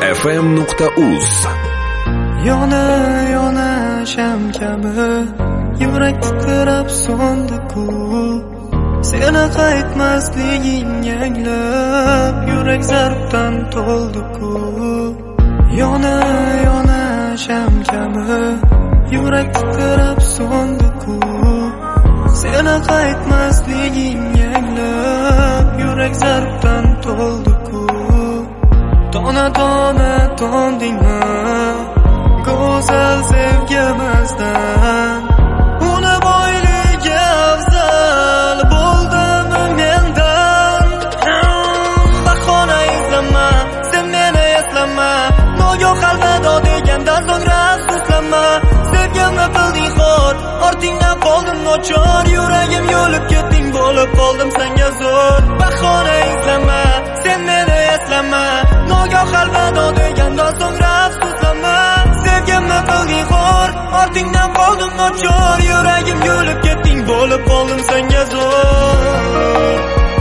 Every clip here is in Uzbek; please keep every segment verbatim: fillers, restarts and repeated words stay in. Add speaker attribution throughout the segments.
Speaker 1: ef em nuqta uz.
Speaker 2: Yona yona sham kabi yurak titrab so'ndi-ku, seni qaytmasliging yanglab yurak zarbdan to'ldi-ku. Yona yona sham kabi yurak titrab so'ndi-ku, seni qaytmasliging yanglab yurak zarbdan to'ldi-ku. Tona tona tondingmi go'zal sevgimizdan, uni boyligi afzal bo'ldimi mendan. Bahona izlama, sen meni eslama, nogoh alvido deganda so'ngra afsuslanma. Sevgimni bilding xor, ortingdan qoldim nochor, yuragim yo'lib ketding, bo'lib qoldim senga zo'r. Bahona izlama, sen meni eslama, nogoh alvido deganda so'ngra afsuslanma. Sevgimni bilding xor, ortingdan qoldim nochor, yuragim yo'lib ketding, bo'lib qoldim senga zo'r.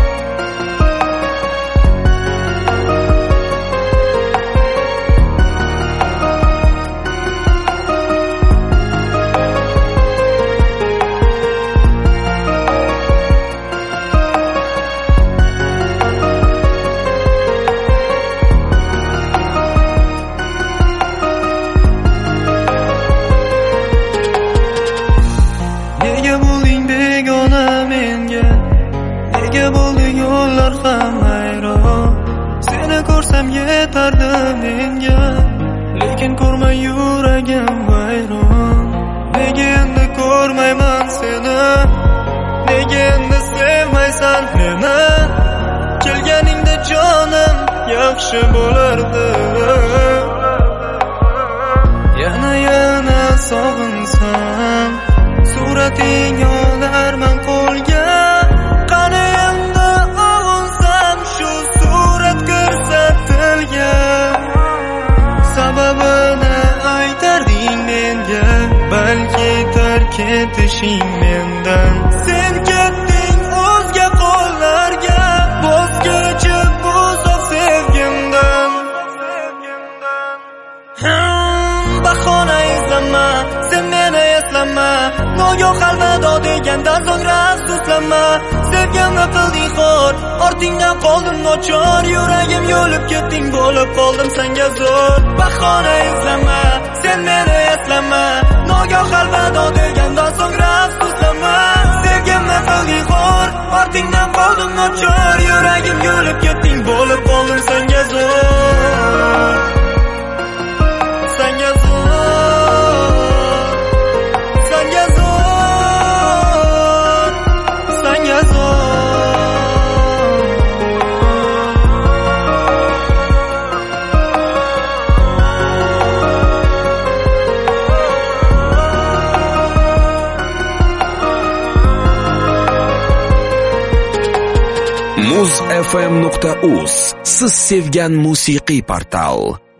Speaker 2: Nega bo'lding begona menga, nega bo'ldi yo'llar ham hayron. Seni ko'rsam yetardi menga, lekin ko'rmay yuragim vayron. Nega endi ko'rmayman seni, nega endi sevmaysan meni. Kelganingda jonim yaxshi bo'lardi, yana yana sog'insam surating olarman qo'lga. Qani endi og'insam shu surat ko'rsatilga. Sababini aytarding menga, balki tark etishing mendan. Sen ketding o'zga qo'llarga, vazgechi bu sof sevgimdan. Bahona izlama, sen meni eslama, nogoh alvido deganda so'ngra afsuslanma. Sevgimni bilding xor, ortingdan qoldim nochor, yuragim yo'lib ketding, bo'lib qoldim senga zo'r. Bahona izlama, sen meni eslama, nogoh alvido deganda so'ngra afsuslanma. Sevgimni bilding xor, ortingdan qoldim nochor, yuragim yo'lib ketding, bo'lib qoldim senga zo'r. Senga zo'r.
Speaker 1: muz ef em nuqta uz. Siz sevgan musiqiy portal.